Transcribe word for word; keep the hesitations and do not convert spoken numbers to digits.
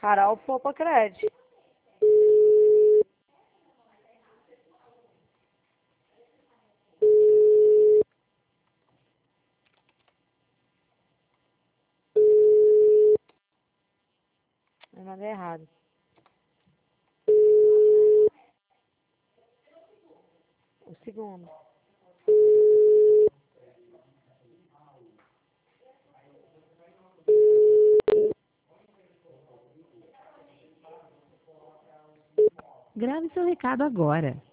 Carol Popocred. Eu mandei errado. O segundo. Grave seu recado agora.